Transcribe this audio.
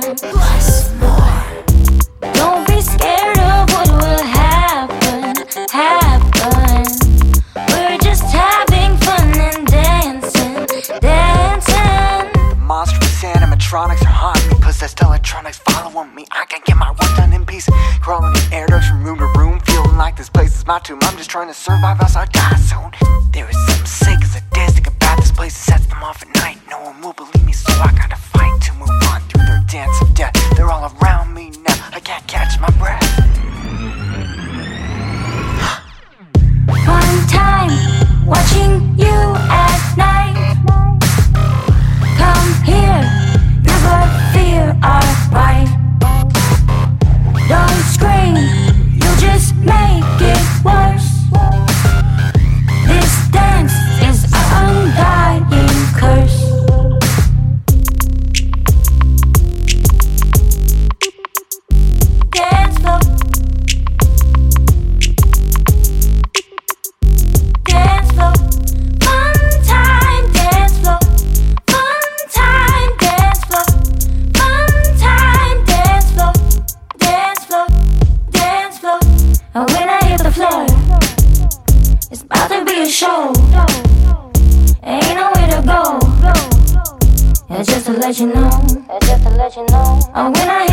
plus more. Don't be scared of what will happen. We're just having fun and dancing. Monstrous animatronics are haunting me. Possessed electronics following me. I can't get my work done in peace. Crawling in air ducts from room to room, feeling like this place is my tomb. I'm just trying to survive else I die soon. There is something sick as sadistic about this place. It sets them off at night. No one will believe me, so I gotta fight to move on through their dance of death. They're all around me now. I can't catch my breath. One time, watching you at night. Come here, never fear our right. Don't scream, you just make it worse. This dance is an undying curse. Dance floor. Dance floor. Fun time, dance floor. Fun time, dance floor. Fun time, dance floor. Dance floor, dance floor. And when I hit the floor, it's about to be a show. Ain't nowhere to go. And just to let you know. And when I